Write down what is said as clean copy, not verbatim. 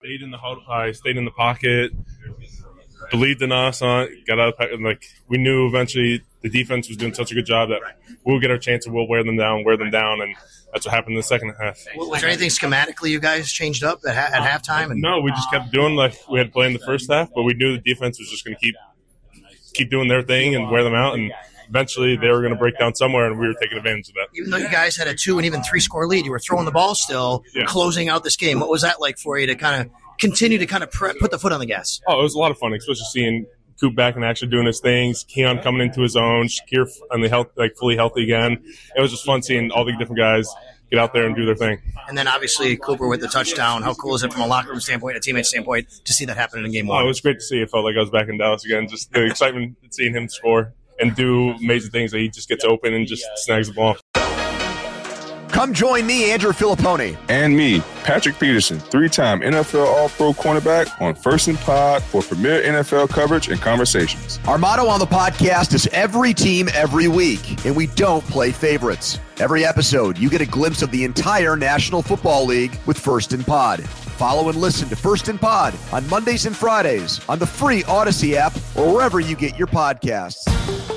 stayed in the pocket, believed in us. Got out of we knew eventually the defense was doing such a good job that we'll get our chance and we'll wear them down, and that's what happened in the second half. Was there anything schematically you guys changed up at halftime? No, we just kept doing like we had played in the first half, but we knew the defense was just going to keep doing their thing and wear them out, and eventually they were going to break down somewhere, and we were taking advantage of that. Even though you guys had a 2 and even 3 score lead, you were throwing the ball still, closing out this game. What was that like for you to kind of continue to put the foot on the gas? Oh, it was a lot of fun, especially seeing Coop back and actually doing his things, Keon coming into his own, Shakir on the fully healthy again. It was just fun seeing all the different guys get out there and do their thing. And then obviously Cooper with the touchdown. How cool is it from a locker room standpoint, a teammate standpoint, to see that happen in game 1? Oh, it was great to see. It felt like I was back in Dallas again. Just the excitement of seeing him score and do amazing things that he just gets open and just snags the ball. Come join me, Andrew Filippone. And me, Patrick Peterson, 3-time NFL All-Pro cornerback on First and Pod for premier NFL coverage and conversations. Our motto on the podcast is every team, every week, and we don't play favorites. Every episode, you get a glimpse of the entire National Football League with First and Pod. Follow and listen to First and Pod on Mondays and Fridays on the free Odyssey app or wherever you get your podcasts.